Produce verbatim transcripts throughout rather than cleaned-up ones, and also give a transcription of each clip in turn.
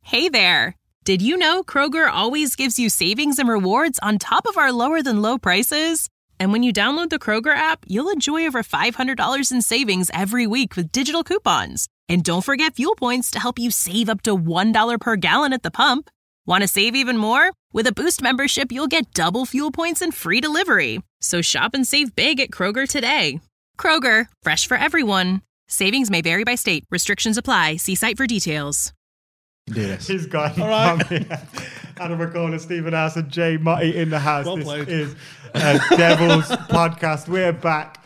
Hey there! Did you know Kroger always gives you savings and rewards on top of our lower-than-low prices? And when you download the Kroger app, you'll enjoy over five hundred dollars in savings every week with digital coupons. And don't forget fuel points to help you save up to one dollar per gallon at the pump. Want to save even more? With a Boost membership, you'll get double fuel points and free delivery. So shop and save big at Kroger today. Kroger, fresh for everyone. Savings may vary by state. Restrictions apply. See site for details. Do this. He's gone. All right. Adam McCall, Stephen House, and Jay Mutty in the house. Well this played. is uh, Devil's Podcast. We're back.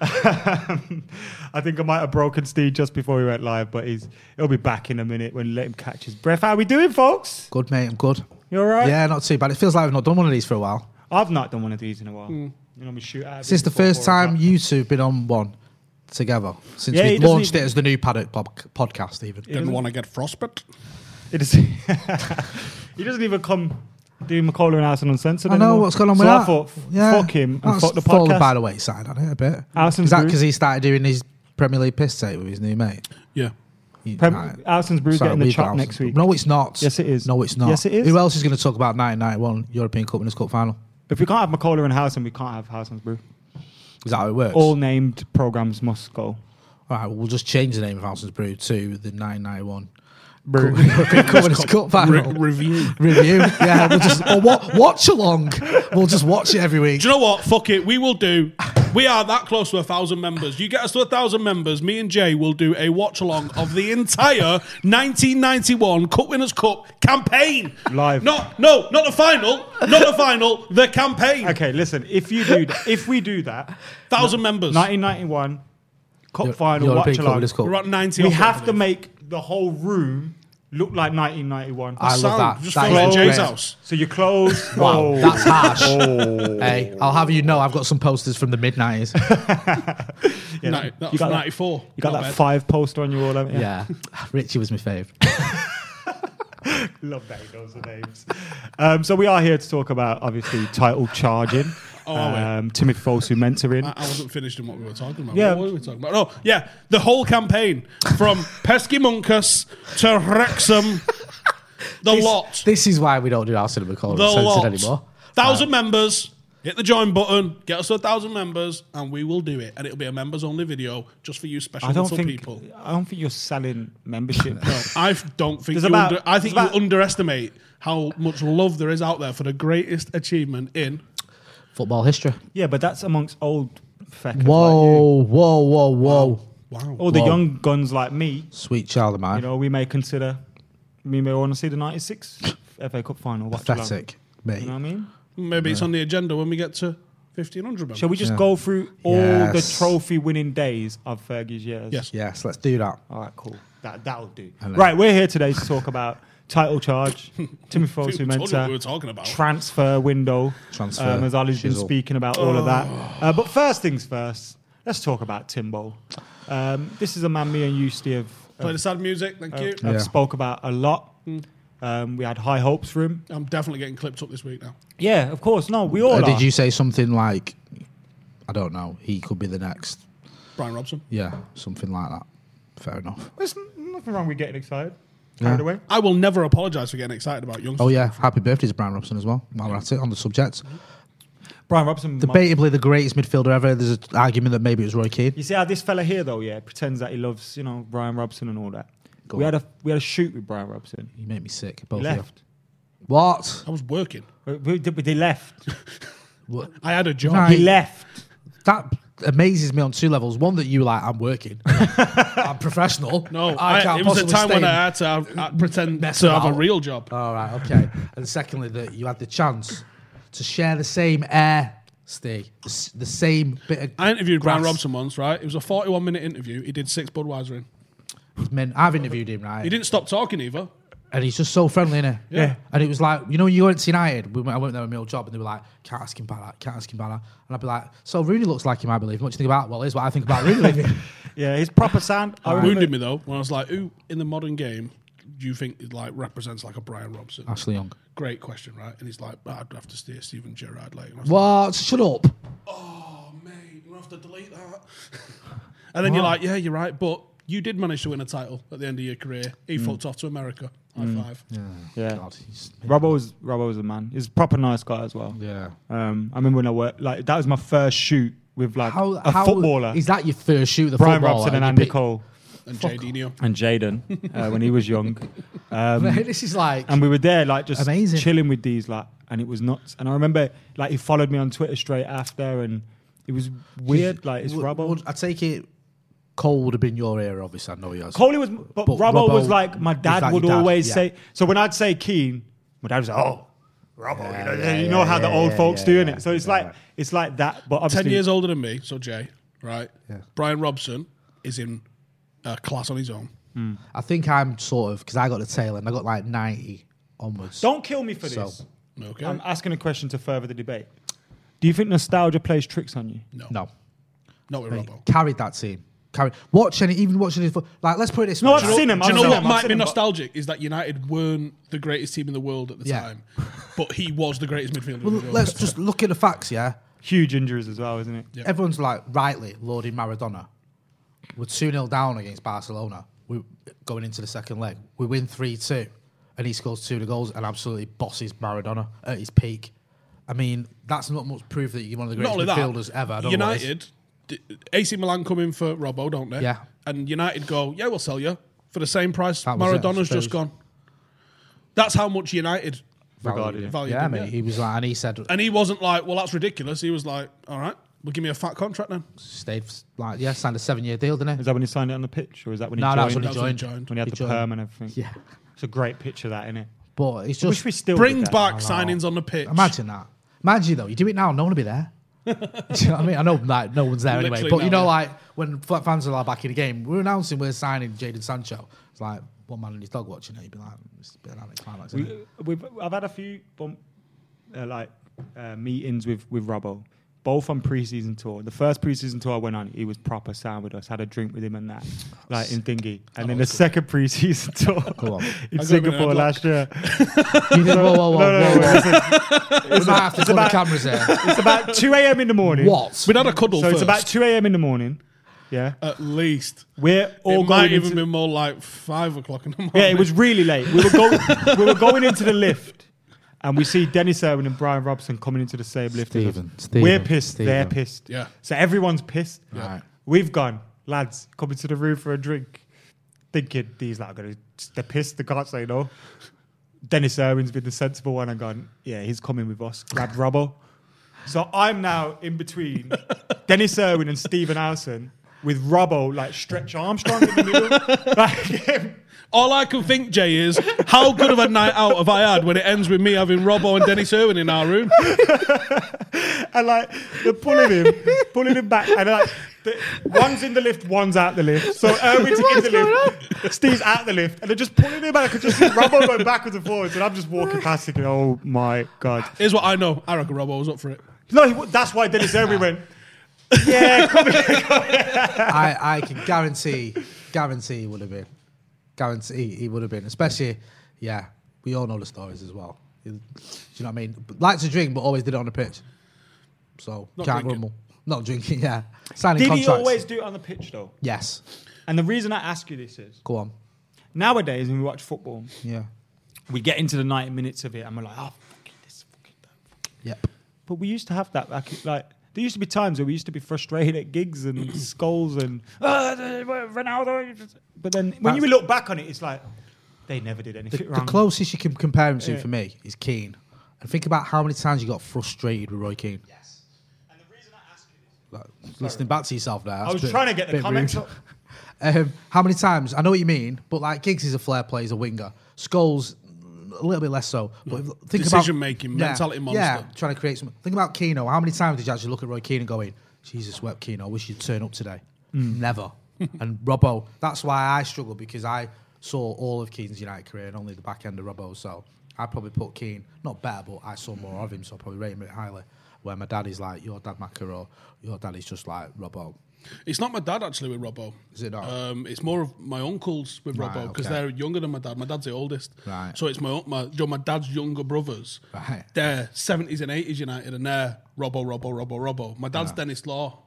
I think I might have broken Steve just before we went live, but he's he'll be back in a minute when let him catch his breath. How are we doing, folks? Good, mate. I'm good. You all right? Yeah, not too bad. It feels like I've not done one of these for a while. I've not done one of these in a while. Mm. You know, we shoot out. Since the first time you two have been on one together. Since Yeah, we he doesn't launched even- it as the new Paddock pod- podcast, even. Didn't want to get frostbite. It is. He doesn't even come do McCall and Alison Uncensored I know anymore. what's going on so with I that. thought, yeah. fuck him and That's fuck the fallen podcast. by the wayside on it a bit. Alison's Is that Brew. because he started doing his Premier League piss take with his new mate? Yeah. You- Prem- right. Alison's Brew's Sorry, getting the we've got chop Alison's next Brew. week. No, it's not. Yes, it is. No, it's not. Yes, it is. Who else is going to talk about nineteen ninety-one European Cup Winners' Cup final? If we can't have McCall and Howson, we can't have Howson's Brew. Is that how it works? All named programs must go. All right, well, we'll just change the name of Howson's Brew to the nineteen ninety-one Brew. European Cup Winners' Cup final. Re- review. Review. Yeah, we'll just or wa- watch along. We'll just watch it every week. Do you know what? Fuck it. We will do. We are that close to a thousand members. You get us to a thousand members, me and Jay will do a watch along of the entire nineteen ninety-one Cup Winners' Cup campaign. Live. No, no, not the final. Not the final. The campaign. Okay, listen. If you do, that, if we do that, Thousand members. nineteen ninety-one Cup Eu- final European watch Cup along, Winners' Cup. We're at ninety. we off it, I have to believe. make the whole room look like nineteen ninety-one. I love Sound. that. Just That film is it at Jay's great. house. So you close. Wow, oh. that's harsh. Oh. Hey, I'll have you know I've got some posters from the mid nineties. Yeah. No, that You was got that- ninety-four. You got Not that bad. five poster on your wall, haven't you? Yeah, Richie was my fave. Love that he knows the names. Um, so we are here to talk about, obviously, title charging. Oh, are we? um, Timothy Fosu mentoring. I, I wasn't finished in what we were talking about. Yeah. What were we talking about? Oh, yeah, the whole campaign from Pesky Monkus to Wrexham, the This, lot, this is why we don't do our cinema call the censored lot. anymore. Thousand members. Hit the join button, get us to a thousand members, and we will do it. And it'll be a members only video just for you special I don't little think. people. I don't think you're selling membership. No. I don't think There's you. about- under, I think you there's about- underestimate how much love there is out there for the greatest achievement in. Football history. Yeah, but that's amongst old feckers Whoa, like whoa, whoa, whoa. Wow. you. All the Whoa. young guns like me, Sweet child of mine. you know, we may consider. We may want to see the ninety-six F A Cup final. Watch along. Pathetic, mate. You know what I mean? Maybe it's on the agenda when we get to fifteen hundred members. Shall we just Yeah. go through all Yes. the trophy-winning days of Fergie's years? Yes. Yes, let's do that. All right, cool. That that'll do. I know. Right, we're here today to talk about title charge, Timothy I think Fosu we told you what we were mentor, talking about. transfer window, Transfer, um, as Ollie's been shizzle. speaking about all of that. Uh, but first things first, let's talk about Timbo. Um, this is a man me and you, Steve, Play the have, sad music, thank you. have Yeah. spoke about a lot. Um, we had high hopes for him. I'm definitely getting clipped up this week now. Yeah, of course. No, we all Uh, are. did you say something like, I don't know, he could be the next? Brian Robson. Yeah, something like that. Fair enough. There's n- nothing wrong with getting excited. Yeah. Carried away. I will never apologise for getting excited about youngsters. Oh, yeah. Happy birthday to Brian Robson as well. While we're at it, on the subject. Brian Robson. Debatably the greatest midfielder ever. There's an argument that maybe it was Roy Keane. You see how this fella here, though, yeah, pretends that he loves, you know, Brian Robson and all that. Go we on. had a we had a shoot with Brian Robson. You make me sick, He both of you. left. What? I was working. We, we, they left. What? I had a job. Right. He left. That amazes me on two levels. One, that you were like, I'm working. I'm professional. No, I I can't it was a possibly time when stay I in- had to have, uh, pretend Mess to have a about. real job. All right, okay. And secondly, that you had the chance to share the same air, Steve. The, s- the same bit of I interviewed Brian grass. Robson once, right? It was a forty-one minute interview. He did six Budweiser in. Men, I've interviewed him, right? He didn't stop talking either. And he's just so friendly, innit? Yeah. And it was like, you know, when you went to United, we went, I went there with my old job, and they were like, can't ask him about that, can't ask him about that. And I'd be like, so Rooney looks like he might be leaving. What do you think about? Well, here's what I think about Rooney leaving. Yeah, his proper sound. I It remember- wounded me though when I was like, "Who in the modern game do you think it, like represents like a Brian Robson?" Ashley Young. Great question, right? And he's like, "I'd have to steer Steven Gerrard late." And I was like, What? Shut up. "Oh mate, you have to delete that." And then you're like, "Yeah, you're right, but you did manage to win a title at the end of your career. He fucked off to America." High five. Yeah. God, he's- Robbo was Robbo was a man. He's a proper nice guy as well. Yeah. Um, I remember when I worked like that was my first shoot with like How, a how footballer. Is that your first shoot? The Brian footballer? Robson and You Andy pick- Cole And Jay Dino. and Jaden uh, when he was young. Um, This is like. and we were there like just Amazing. chilling with these like, and it was nuts. And I remember like he followed me on Twitter straight after, and it was weird. Like it's would- Robbo. would- I take it. Cole would have been your era, obviously. I know he has. Coley was, but, But Robbo, Robbo was like my was dad like would your dad, always yeah. say. So when I'd say Keane, my dad was like, "Oh, Robbo," Yeah, you know, yeah, you know yeah, how the yeah, old yeah, folks yeah, doing yeah, it. So it's yeah, like right. it's like that. But obviously, Ten years older than me, so Jay, right? Yeah. Brian Robson is in a class on his own. I think I'm sort of because I got the tail end. I got like ninety onwards. don't kill me for So- this. Okay. I'm asking a question to further the debate. Do you think nostalgia plays tricks on you? no. No, Not with He Robbo. carried that team. Carried watching it, even watching it. For, like, let's put it this No, way. I've right? seen him. Do you I've know seen what him, I've might seen be him, but- nostalgic is that United weren't the greatest team in the world at the Yeah. time, but he was the greatest midfielder. Well, in the world. let's just look at the facts. Yeah, Huge injuries as well, isn't it? Yeah. everyone's like rightly lauding Maradona. We're two nil down against Barcelona. We going into the second leg. We win three two, and he scores two of the goals and absolutely bosses Maradona at his peak. I mean, that's not much proof that you're one of the Not greatest only that, midfielders ever. I don't know what it is. United, d- A C Milan come in for Robbo, don't they? Yeah. And United go, yeah, we'll sell you for the same price. That was it, I Maradona's just suppose. gone. That's how much United Regarded him. valued Yeah, him. mate. yeah. He was like, and he said, And he wasn't like, well, that's ridiculous. He was like, all right, well, give me a fat contract then. stayed like, yeah, signed a seven-year deal, didn't he? Is that when he signed it on the pitch, or is that when he No, joined? that's when he That's when he joined. joined. When he had He the joined. perm and everything. Yeah, It's a great picture, that, isn't it? but it's Wish just we still Bring did that. back I know. signings on the pitch. imagine that. Imagine though, you do it now, no one will be there. Do you know what I mean? I know like no one's there anyway, Literally but you no, know, yeah. like when f- fans are like back in the game, we're announcing we're signing Jadon Sancho. It's like one man and his dog watching it. You'd be like, it's a bit of an anticlimax, isn't We, it? we've, I've had a few bump, uh, like uh, meetings with with Robbo, both on pre-season tour. The first pre-season tour I went on, he was proper sound with us. Had a drink with him and that, like in Thingy. And then the second pre-season tour Go on. in I got him in a Singapore headlock. last year. You did, whoa, whoa, whoa, No, no, whoa, no, whoa. listen, We might have to put about- the cameras there. it's about two a.m. in the morning. What? We'd had a cuddle So first. it's about two a.m. in the morning. Yeah, At least. we're all It might going even into. be more like five o'clock in the morning. Yeah, it was really late. We were going. we were going into the lift, and we see Dennis Irwin and Brian Robson coming into the same lift. as us. Stephen, Stephen, we're pissed. Stephen. They're pissed. Yeah. So everyone's pissed. Right. We've gone, lads, coming to the room for a drink, thinking these lot are gonna. They're pissed. They can't say no. Dennis Irwin's been the sensible one and gone. Yeah, he's coming with us. Grabbed Robbo. So I'm now in between Dennis Irwin and Stephen Howson with Robbo like Stretch Armstrong in the middle. Like him. All I can think, Jay, is how good of a night out have I had when it ends with me having Robbo and Dennis Irwin in our room? And like they're pulling him, pulling him back, and like the, one's in the lift, one's out the lift. So Irwin's in the lift, Steve's out the lift, and they're just pulling him back. I could just see Robbo going backwards and forwards, and I'm just walking past thinking, "Oh my god!" Here's what I know. I reckon Robbo was up for it. No, he, that's why Dennis Irwin went. Yeah, come here. I, I can guarantee, guarantee he would have been. Guarantee he would have been. Especially, yeah, we all know the stories as well. Do you know what I mean? Likes to drink, but always did it on the pitch. So, Not can't drinking. grumble. Not drinking, yeah. Signing Did contracts. he always do it on the pitch though? Yes. And the reason I ask you this is Go on. nowadays when we watch football, Yeah. we get into the ninety minutes of it, and we're like, "Oh, fucking this, fucking that." Yep. But we used to have that back. Like there used to be times where we used to be frustrated at gigs and skulls and uh, Ronaldo. But then when That's- you look back on it, it's like they never did The, anything the wrong. closest you can compare him to Yeah. for me is Keane. And think about how many times you got frustrated with Roy Keane. Yes. And the reason I ask you this, Like, listening back to yourself there. I was trying to get the comments up. Um, how many times? I know what you mean, but like Giggs is a flair player, he's a winger. Scholes, a little bit less so. But if- think Decision about, making, yeah, mentality monster. Yeah, trying to create some. Think about Keano. How many times did you actually look at Roy Keane and going, Jesus wept Keano, I wish you'd turn up today? Mm. Never. And Robbo, that's why I struggle because I saw all of Keane's United career and only the back end of Robbo. So I probably put Keane, not better, but I saw more of him, so I probably rate him a bit highly. Where my dad is like, your dad Macca, or your dad is just like Robbo. It's not my dad actually with Robbo. Is it not? Um, it's more of my uncles with Right, Robbo because okay. they're younger than my dad. My dad's the oldest. Right. So it's my my you know, my dad's younger brothers. Right. They're seventies and eighties United, and they're Robbo, Robbo, Robbo, Robbo. My dad's Dennis Law,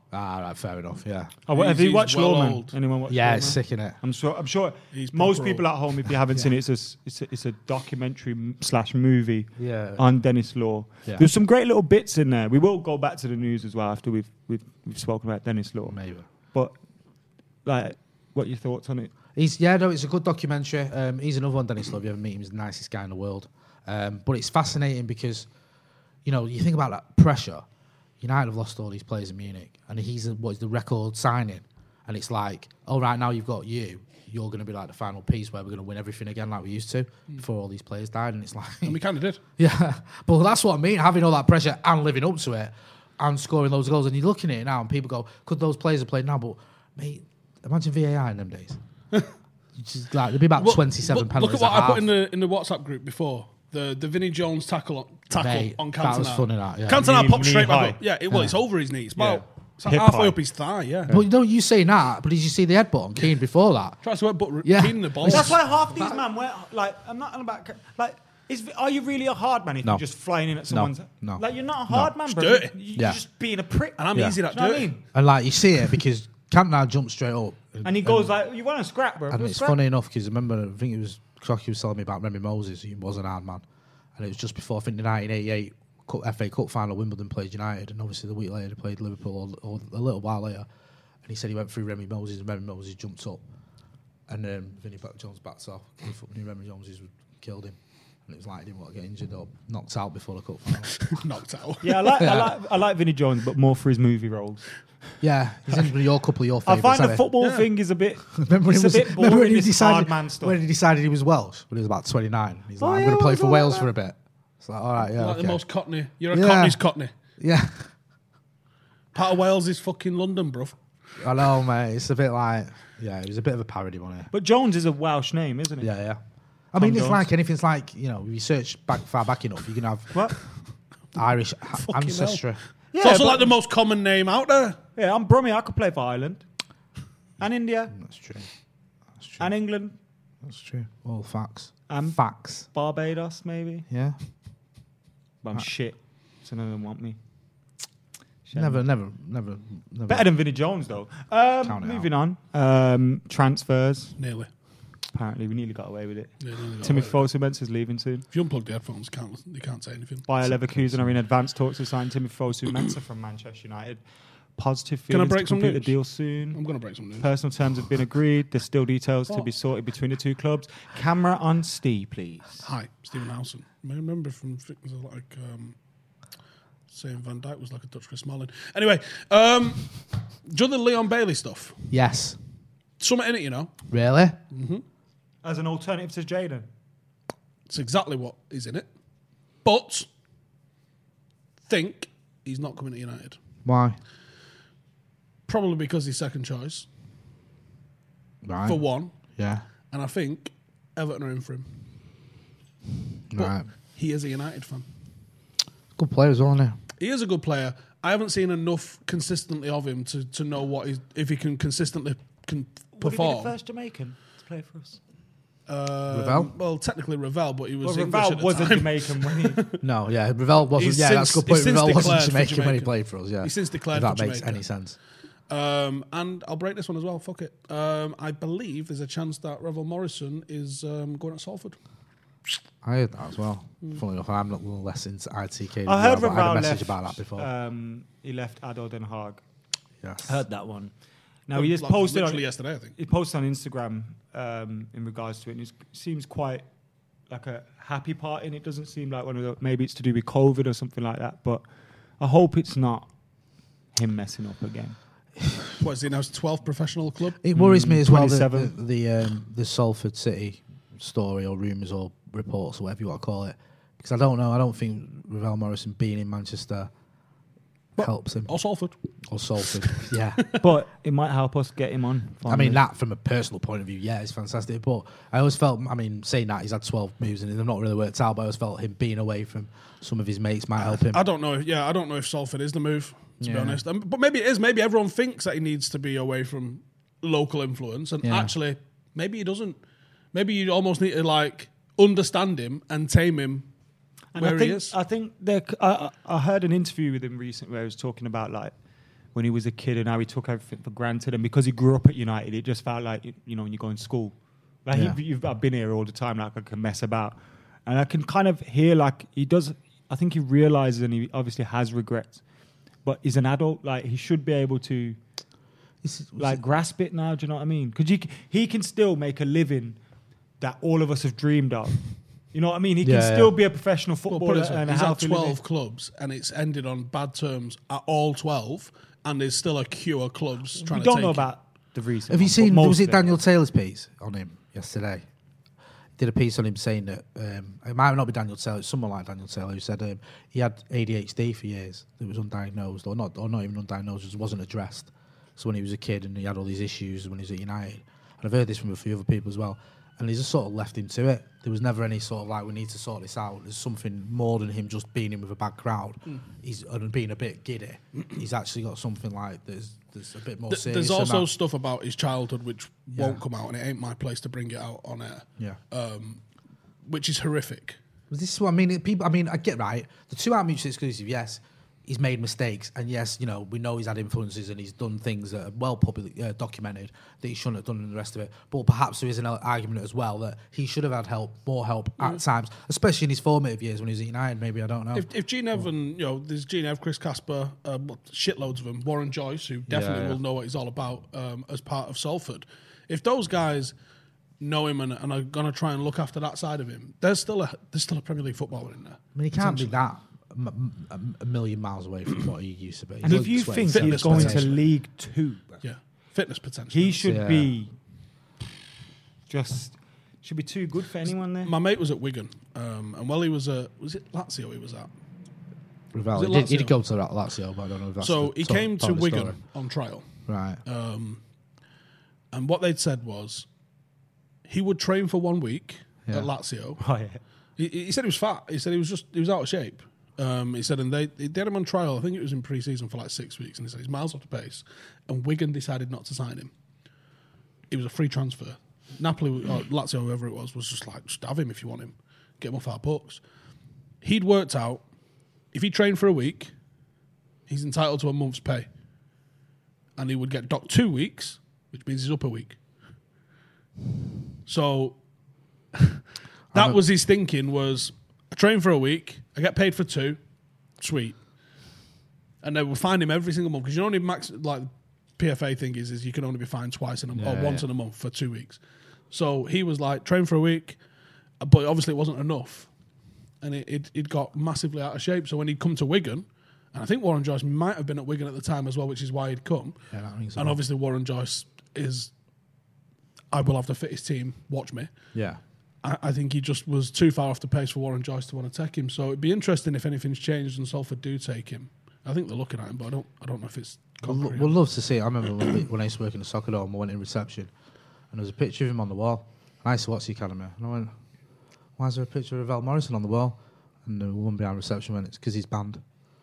Ah, right, fair enough. Yeah, Oh, what, have He's- you watched he's well Lawman? old. Anyone watch yeah, Lawman? it's sick in it. I'm sure. I'm sure. He's Most proper people old. at home, if you haven't seen it, it's a, s- it's a it's a documentary m- slash movie Yeah. on Dennis Law. Yeah. There's some great little bits in there. We will go back to the news as well after we've we've, we've spoken about Dennis Law. Maybe. But like, what are your thoughts on it? He's yeah, no, it's a good documentary. Um, he's another one, Dennis Love. You ever meet him? He's the nicest guy in the world. Um, but it's fascinating because, you know, you think about that pressure. United have lost all these players in Munich, and he's a, what is the record signing, and it's like, oh, right now you've got you. You're going to be like the final piece where we're going to win everything again like we used to before all these players died, and it's like, And we kind of did. yeah, but that's what I mean. Having all that pressure and living up to it, and scoring those goals, and you're looking at it now, and people go, "Could those players have played now?" But mate, imagine V A R in them days. Just like there'd be about Well, twenty-seven look, penalties. Look at what at I put half. in the in the WhatsApp group before. The the Vinnie Jones tackle on, tackle Mate, on that Cantona. was funny, that, yeah. Cantona Knee- popped knee straight back high. up. Yeah, it, well, it's over his knee. It's about Yeah. it's like Hip halfway high. up his thigh. Yeah. But you know, you saying that, but did you see the headbutt on Keane before that? Tries to work, but Yeah. yeah. the ball. That's That's why half these man wear like. I'm not on about like. Is, are you really a hard man if No. you're just flying in at someone's? no. Like you're not a hard man, It's bro. dirty. You- Yeah. You're just being a prick. and I'm Yeah. easy that Do you know what I dirty. mean? And like you see it because Cantona jumped straight up, And he goes like, "You want to scrap, bro?" and Go it's scrap. funny enough because I remember I think it was Crocky was telling me about Remy Moses. He was an hard man, and it was just before I think the nineteen eighty-eight Cup, F A Cup final. Wimbledon played United, and obviously the week later they played Liverpool, or, or a little while later. And he said he went through Remy Moses, and Remy Moses jumped up, and um, Vinnie Jones backs off. He thought Remy Moses would killed him, and it was like he didn't want to get injured or knocked out before the cup final. Knocked out. Yeah, I like, I like, I like Vinnie Jones, but more for his movie roles. Yeah, he's in your couple of your I favourites. find the haven't he? football Yeah. thing is a bit. Remember when, it's he was, a bit remember boring. when he This decided hard man stuff. when he decided he was Welsh when he was about twenty-nine. He's like, Oh, I'm yeah, going to play I was for all Wales like for a bit. It's like, all right, yeah, Like okay. the most Cockney. You're a Yeah. Cockney's Cockney. yeah. Part of Wales is fucking London, bruv. I know, mate. It's a bit like, yeah, it was a bit of a parody on it. But Jones is a Welsh name, isn't it? Yeah, yeah. I mean, it's Jones. like anything's like, you know, if you search back far back enough, you can have What? Irish ha- Fucking ancestry. Yeah, It's also but- like the most common name out there. Yeah, I'm Brummy. I could play for Ireland, and India, That's true. That's true. and England, That's true. All facts. Um, facts. Barbados, maybe. Yeah. But I'm shit, so none of them want me. Shame. Never, never, never, never. Better than Vinnie Jones, though. Um, Count it moving on. Um, transfers. Nearly. Apparently, we nearly got away with it. Yeah, nearly got Timothy away. Fosu-Mensah's leaving soon. If you unplug the headphones, you can't, you can't say anything. Bayer Leverkusen are in advanced talks to sign Timothy Fosu-Mensah from Manchester United. Positive Can I feelings break to some complete the news? deal soon. I'm going to break some news. Personal terms have been agreed. There's still details to What? be sorted between the two clubs. Camera on Steve, please. Hi, Stephen Howson. I remember from things like um, saying Van Dijk was like a Dutch Chris Smalling. Anyway, um, do you know the Leon Bailey stuff? Yes. Something in it, you know. Really? As an alternative to Jaden. It's exactly what is in it. But think he's not coming to United. Why? Probably because he's second choice, Right. for one. Yeah. And I think Everton are in for him. But Right. he is a United fan. Good player as well, isn't he? He is a good player. I haven't seen enough consistently of him to, to know what he's, if he can consistently can perform. Jamaican to play for us? Uh, Ravel? Well, technically Ravel, but he was Well, English Ravel at the wasn't time. Jamaican when he... No, yeah. Ravel wasn't. He's yeah, that's a since- good point. he's since Ravel wasn't declared for Jamaican, when he Jamaica. played for us. Yeah. He's since declared If that for makes Jamaica. any sense. Um, and I'll break this one as well. Fuck it. Um, I believe there's a chance that Revel Morrison is um, going at Salford. I heard that as well. Funnily enough, I'm not less into I T K. I heard but I had Ravel a message left, about that before. Um, he left Ado Den Haag. yes. Heard that one. Now, he just Like, posted on, literally yesterday, I think. he posted on Instagram um, in regards to it, and it seems quite like a happy part, and it doesn't seem like one of the, maybe it's to do with COVID or something like that, but I hope it's not him messing up again. What is he now? His twelfth professional club? It worries me as well the, the, twenty-seven. the, um, the Salford City story or rumours or reports or whatever you want to call it. Because I don't know. I don't think Ravel Morrison being in Manchester But- helps him. Or Salford. Or Salford. Yeah. But it might help us get him on. I mean, that from a personal point of view, yeah, it's fantastic. But I always felt, I mean, saying that, he's had twelve moves and they've not really worked out, but I always felt him being away from some of his mates might help him. I don't know. If, yeah, I don't know if Salford is the move, to be Yeah. honest. Um, but maybe it is. Maybe everyone thinks that he needs to be away from local influence, and Yeah. actually, maybe he doesn't. Maybe you almost need to like understand him and tame him And where I think, he is. I think there, c- I, I I heard an interview with him recently where he was talking about like when he was a kid and how he took everything for granted. And because he grew up at United, it just felt like, you know, when you go in school. Like, Yeah. he, you've, I've been here all the time, like I can mess about. And I can kind of hear, like, he does, I think he realises and he obviously has regrets. But he's an adult, like, he should be able to, This is- like, grasp it now, do you know what I mean? Because he can still make a living that all of us have dreamed of. You know what I mean? He Yeah, can yeah. still be a professional Well, put footballer it this way, and a he's had healthy twelve living. clubs and it's ended on bad terms at all twelve, and there's still a queue of clubs trying We to don't take know him. about the recent Have you one, but seen? most Was of it Daniel Taylor's piece on him yesterday? Did a piece on him saying that um, it might not be Daniel Taylor. It's someone like Daniel Taylor who said um, he had A D H D for years. That was undiagnosed, or not, or not even undiagnosed. It wasn't addressed. So when he was a kid and he had all these issues when he was at United, and I've heard this from a few other people as well. And he just sort of left him to it. There was never any sort of like, we need to sort this out. There's something more than him just being in with a bad crowd. Mm. He's and being a bit giddy. He's actually got something like there's there's a bit more Th- serious. There's also than that. stuff about his childhood which Yeah. won't come out, and it ain't my place to bring it out on air. Yeah. Um, which is horrific. This is what I mean. People, I mean, I get right. The two aren't mutually exclusive. Yes, he's made mistakes, and yes, you know, we know he's had influences and he's done things that are well publicly uh, documented that he shouldn't have done, and the rest of it. But perhaps there is an argument as well that he should have had help, more help Mm. at times, especially in his formative years when he was at United. Maybe I don't know. If, if Gene Evan, you know, there's Gene Ev, Chris Casper, uh, shitloads of them, Warren Joyce, who definitely Yeah, yeah. will know what he's all about um, as part of Salford. If those guys know him and, and are going to try and look after that side of him, there's still a there's still a Premier League footballer in there. I mean, he can't be that m- m- a million miles away from what he used to be. And if you Looks think like he's fitness going to potential. League Two, Yeah, fitness potential. he should Yeah. be just should be too good for anyone there. My mate was at Wigan, um, and while he was at was it Lazio he was at. Ravel. Was it He did, he Lazio? did go to that Lazio, but I don't know if that's So the he top- came part to of the Wigan story. on trial, Right. um, and what they'd said was he would train for one week Yeah. at Lazio. Oh, yeah. He, he said he was fat. He said he was just he was out of shape. Um, he said, and they, they had him on trial. I think it was in pre-season for like six weeks, and he said he's miles off the pace. And Wigan decided not to sign him. It was a free transfer. Napoli, or Lazio, whoever it was, was just like, just have him if you want him. Get him off our books. He'd worked out if he trained for a week, he's entitled to a month's pay, and he would get docked two weeks, which means he's up a week. So that was his thinking was, I train for a week, I get paid for two, sweet. And they would find him every single month, because you only max, like the P F A thing is, is you can only be fined twice in a, Yeah, or once yeah. in a month for two weeks. So he was like, train for a week, but obviously it wasn't enough. And it, it, it got massively out of shape. So when he'd come to Wigan, and I think Warren Joyce might have been at Wigan at the time as well, which is why he'd come. Yeah, that rings a And bell. obviously Warren Joyce is, I will have the fittest team, watch me. Yeah. I, I think he just was too far off the pace for Warren Joyce to want to take him. So it'd be interesting if anything's changed and Salford do take him. I think they're looking at him, but I don't I don't know if it's We'll, concrete. we'll love to see it. I remember when, we, when I used to work in the soccer dome, I went in reception, and there was a picture of him on the wall. And I used to watch the academy, and I went, "Why is there a picture of Val Morrison on the wall?" And the woman behind reception went, "It's because he's banned."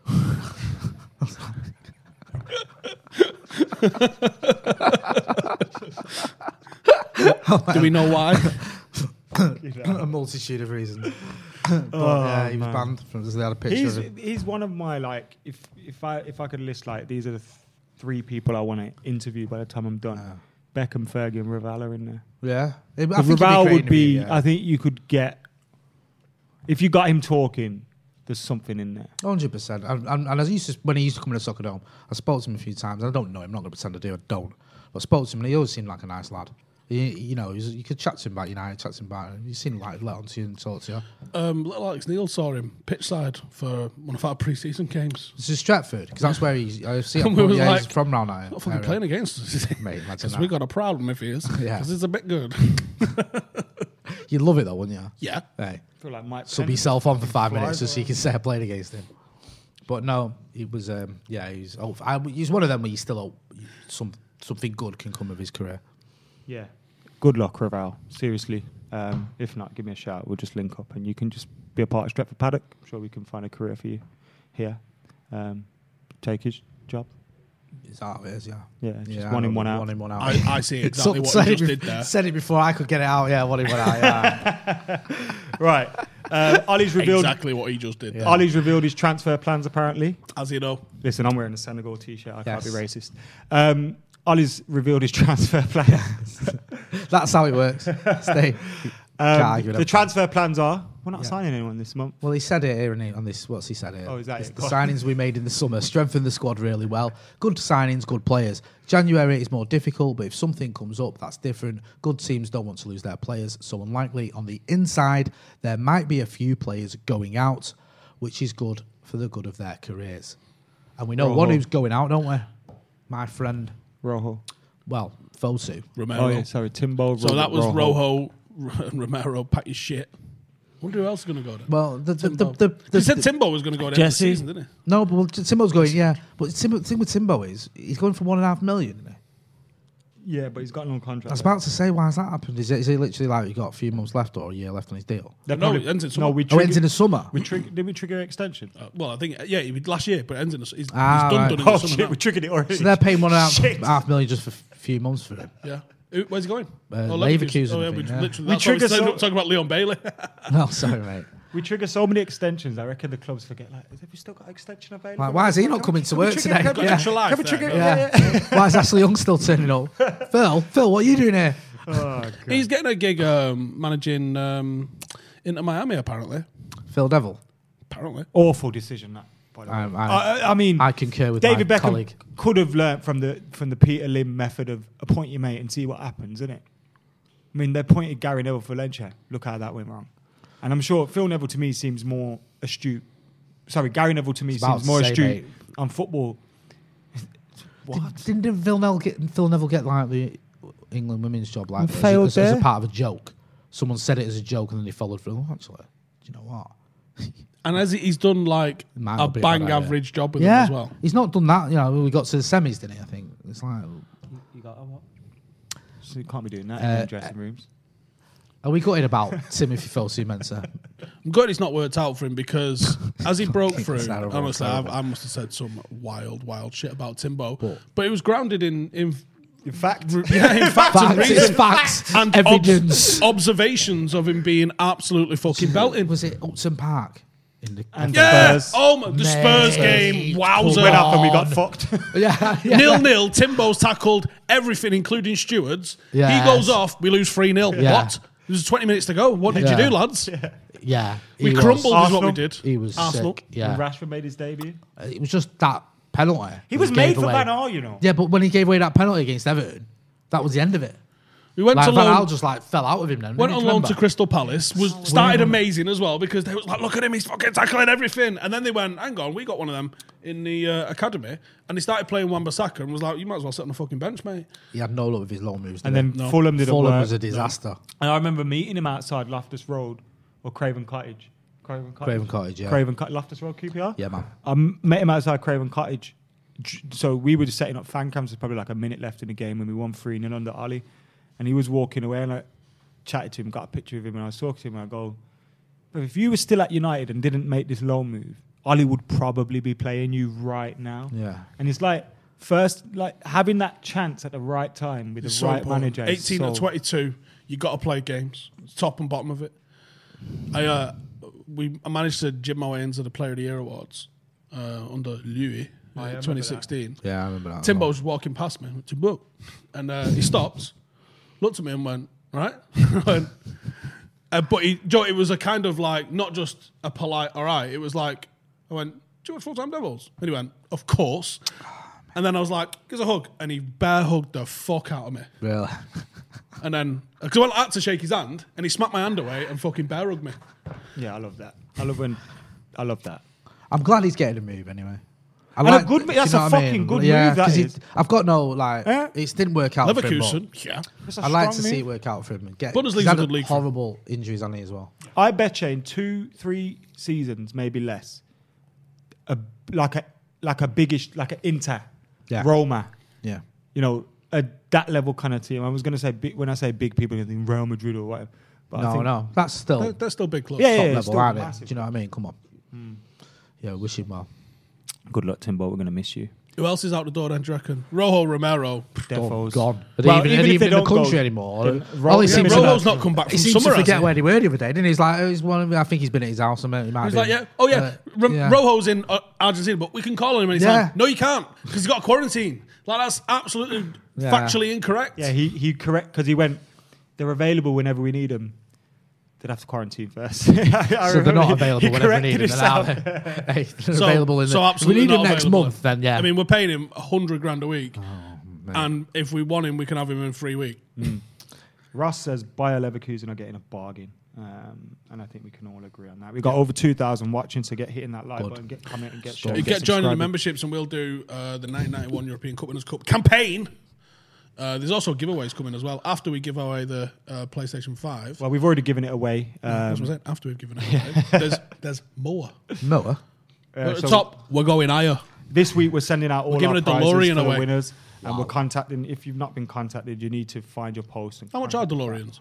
Do we know why? A multitude of reasons. but Oh, yeah, he was man. banned from because they had a picture He's of him. he's one of my like if if I if I could list like these are the th- three people I want to interview by the time I'm done. Yeah. Beckham, Fergie, and Ravel are in there. Yeah, I But think he'd Ravel great would in be. the media. I think you could get if you got him talking. There's something in there. Hundred percent. And, and, and as he used to, when he used to come in the soccer dome, I spoke to him a few times. I don't know him. I'm not going to pretend I do. I don't. But I spoke to him, and he always seemed like a nice lad. He, you know, he was, you could chat to him about United, chat to him about. He seemed like let on to you and talk to you. Um, little Alex Neil saw him pitch side for one of our pre-season games. This is Stratford because that's where he's. I see. And him, we was yeah, like, he's from round there. Not fucking playing against us, is he? Mate, imagine Because that. we got a problem if he is. Yeah. Because it's a bit good. You'd love it though, wouldn't you? Yeah. Hey, I feel like Mike sub Pence yourself on for five fly minutes just so you can say I played against him. But no, he was. Um, yeah, he's. Oh, I, he's one of them where you still. Oh, some something good can come of his career. Yeah. Good luck, Ravel. Seriously. Um, if not, give me a shout. We'll just link up and you can just be a part of Stretford Paddock. I'm sure we can find a career for you here. Um, take his job. It's out of it, is, yeah. Yeah, just yeah, one I in, know, one out. One in, one out. I, I see exactly what said you it just be- did there. Said it before I could get it out. Yeah, one in, one out. Yeah. Right. Um, Ollie's revealed. Exactly what he just did there. Ollie's revealed his transfer plans. Apparently, As you know. Listen, I'm wearing a Senegal t-shirt. I Yes. can't be racist. Um, Ollie's revealed his transfer plans. That's how it works. Stay. Um, argue with the that. transfer plans are we're not Yeah. signing anyone this month. Well, he said it here, and on this, what's he said here? Oh, is that It's it? the Go on. signings we made in the summer strengthened the squad really well. Good signings, good players. January is more difficult, but if something comes up, that's different. Good teams don't want to lose their players, so unlikely on the inside, there might be a few players going out, which is good for the good of their careers. And we know Rojo. one who's going out, don't we? My friend, Rojo. well, Fosu. Romero. Oh yeah, sorry, Timbo. So that was Rojo, and Romero, pack your shit. Wonder who else is going to go there. Well, the the, the, Timbo. the, the, he said Timbo was going to go there Jesse. this season, didn't he? no, but well, Timbo's going, yeah. But Timbo, the thing with Timbo is he's going for one and a half million, isn't he? Yeah, but he's got no contract. I was about to say, why has that happened? Is it, is it literally like you got a few months left or a year left on his deal? They're No, probably- it ends in summer. No, we Oh, it ends in triggered, the summer. we triggered, did we trigger extension? Uh, well, I think, yeah, he did last year, but it ends in the, he's, Ah, he's done, right. done in Oh the summer shit, now. we triggered it already. So they're paying one and a half, Shit. half million just for a few months for him. Yeah. Who- Where's he going? Uh, oh, Leverkusen, Oh, I yeah, we think, yeah. literally, We that's why trigger we so- talking about Leon Bailey. No, sorry, mate. We trigger so many extensions. I reckon the clubs forget. Like, have we still got extension available? Like, why is he not Can coming we- to can we work trigger- today? Can we, Yeah. Extra life can we there, trigger? yeah. Yeah. yeah, yeah. Why is Ashley Young still turning up? Phil, Phil, what are you doing here? Oh, God. He's getting a gig um, managing um, Inter Miami, apparently. Phil Devil. Apparently. Awful decision that. By the way. I, I, I, I mean, I concur with David my Beckham colleague. could have learnt from the from the Peter Lim method of appoint your mate and see what happens, isn't it? I mean, they appointed Gary Neville for Valencia. Look how that went wrong. And I'm sure Phil Neville to me seems more astute. Sorry, Gary Neville to me It's about seems more to say, astute mate. on football. What? Didn't, didn't Phil Neville get Phil Neville get like the England women's job like And as, failed as, as a there? part of a joke? Someone said it as a joke and then they followed through. Oh, actually, do you know what? And as he, he's done like Might a not be a bang bad idea. average job with Yeah, him as well. he's not done that. You know, we got to the semis, didn't he? I think it's like. You got a what? So you can't be doing that Uh, in the dressing rooms. Are we gutted about Timothy Fosu Mensah? I'm glad it's not worked out for him because as he broke through, It's terrible, honestly, I, terrible. I must have said some wild, wild shit about Timbo. But- But, it was grounded in, in In fact, yeah, in fact and Facts, it's reason. facts, And evidence. obs- observations of him being absolutely fucking belting. Was it Upton Park? In the And Yeah. Spurs. Oh my, the Spurs Mate, game. come Wowza. went up and we got on. fucked. yeah, yeah. Nil nil. Timbo's tackled everything, including stewards. Yes. He goes off. We lose three nil. Yeah. What? There's twenty minutes to go. What did Yeah. you do, lads? Yeah, We he crumbled, Was, is what Arsenal. we did. he was Arsenal. sick. When Yeah, Rashford made his debut. it was just that penalty. He that was gave made for away. Van Gaal, you know. Yeah, but when he gave away that penalty against Everton, that was the end of it. We went Like to Van loan. Gaal just like fell out of him. Then Went didn't on you loan remember? to Crystal Palace. Was started amazing as well because they was like, look at him, he's fucking tackling everything. And then they went, hang on, we got one of them in the uh, academy, and he started playing Wan-Bissaka and was like, you might as well sit on the fucking bench, mate. He had no luck with his low moves. And did then he? No. Fulham didn't Fulham work. was a disaster. And I remember meeting him outside Loftus Road or Craven Cottage. Craven Cottage. Craven Cottage, yeah. Craven Cottage, Loftus Road, Q P R. Yeah, man. I m- met him outside Craven Cottage. J- So we were just setting up fan cams. There's probably like a minute left in the game when we won three nil under Ollie. And he was walking away and I chatted to him, got a picture of him, and I was talking to him and I go, but if you were still at United and didn't make this loan move, Ollie would probably be playing you right now. Yeah. And it's like, first, like having that chance at the right time with the It's so right important. manager. is eighteen so- to twenty-two, you got to play games. It's top and bottom of it. I uh, we I managed to jib my way into the Player of the Year awards uh, under Louis I uh, remember twenty sixteen. Yeah, I remember that. Timbo was walking past me. I went, Timbo. And uh, he stopped, looked at me and went, all right? I went, uh, but he, Joe, it was a kind of like, not just a polite, all right. It was like, I went, do you watch Full-Time Devils? And he went, of course. And then I was like, give us a hug. And he bear hugged the fuck out of me. Really? And then, because I had to shake his hand, and he smacked my hand away and fucking bear hugged me. Yeah, I love that. I love when, I love that. I'm glad he's getting a move anyway. I And a good mo- do you that's know a what I fucking mean? good yeah, move, that 'cause he- is. I've got no, like, Yeah. it didn't work out for him. Leverkusen, yeah. That's a I'd like strong to see move. it work out for him. Get, Bundesliga's he's a had good league for him. horrible injuries on it as well. I bet you in two, three seasons, maybe less, a like a like a biggish, like an Inter, Yeah. Roma, Yeah. you know, a that level kind of team. I was going to say big, when I say big people, you think Real Madrid or whatever. But I No, think, no. That's still They're, they're still big clubs. Yeah, top yeah, it's level, still aren't it? massive. Do you know what I mean? Come on. Yeah, wish him well. Good luck, Timbo. We're going to miss you. Who else is out the door then, do you reckon? Rojo, Romero. Defos. Gone. Are they Well, even, even are they if even they in the don't go, country anymore? then Ro- All he yeah, seems but to Rojo's not come back He from seems summer, to has forget he? where they were the other day, didn't he? He's like, oh, he's one of, I think he's been at his house. Or maybe, he might He's have like, been. yeah, oh yeah, Uh, Ro- yeah. Rojo's in uh, Argentina, but we can call on him anytime. Yeah. No, you can't, because he's got a quarantine. Like, that's absolutely Yeah. factually incorrect. Yeah, he he correct because he went. They're available whenever we need them. They'd have to quarantine first. I, I So they're not remember he- available he whenever we need corrected them. Then, are himself. they? Hey, they're So- available in the. so if we absolutely need them not next available. month, then yeah. I mean, we're paying him a hundred grand a week, mate. and if we want him, we can have him in free week. Ross says Bayer Leverkusen are getting a bargain, um, and I think we can all agree on that. We've got over two thousand watching, so get hitting that like Good. button, get comment, and get So- shared, You get joining the subscribing. memberships, and we'll do uh, the nineteen ninety-one European Cup Winners' Cup campaign. Uh, there's also giveaways coming as well after we give away the uh, PlayStation five. Well, we've already given it away. That's Um, what I said. After we've given it away, there's there's more. Noah. uh, At the so top, we're going higher. this week we're sending out all giving our a prizes DeLorean for away. the winners, and we're contacting. If you've not been contacted, you need to find your post. And How much are DeLoreans?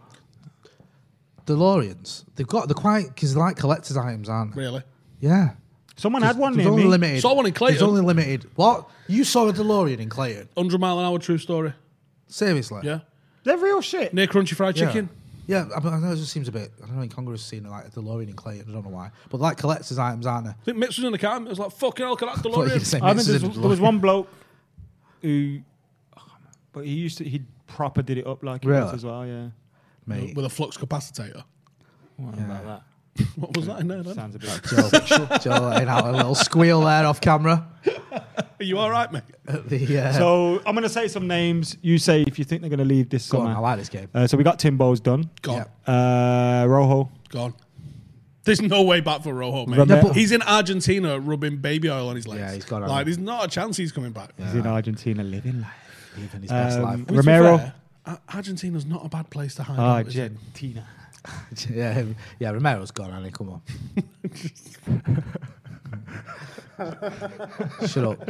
DeLoreans. They've got, they're quite, because they're like collector's items, aren't they? Really? Yeah. Someone had one There's near only me. limited. Saw one in Clayton. There's only limited. What? You saw a DeLorean in Clayton? one hundred mile an hour true story. Seriously? Yeah. They're real shit. Near Crunchy Fried Yeah. Chicken. Yeah, I, mean, I know it just seems a bit. I don't know. In Congress, seen like a DeLorean in Clayton. I don't know why, but like collector's items, aren't they? I think Mitch was in the car. It was like, fucking hell, look at that thought you were gonna DeLorean. say I mean, Mitch is there's, in a there was DeLorean. one bloke who, but he used to he proper did it up like he Really? was as well. Yeah, Mate. With a flux capacitor. what Yeah. about that? What was that in there then? Sounds a bit. Joe, Joe letting out a little squeal there off camera. Are you all right, mate? The, uh, So I'm gonna say some names. You say if you think they're gonna leave this go on, summer. I like this game. Uh, so we got Timbo's done. Gone. Yeah. Uh, Rojo. Gone. There's no way back for Rojo, mate. Rome- No, but- He's in Argentina rubbing baby oil on his legs. Yeah, he's gone on. Like, there's not a chance he's coming back. He's in Argentina living life. Living his best Um, life. I mean, to be Romero. fair, Ar- Argentina's not a bad place to hide out, is it? Argentina. yeah, him- yeah. Romero's gone, Annie. Come on. Shut up.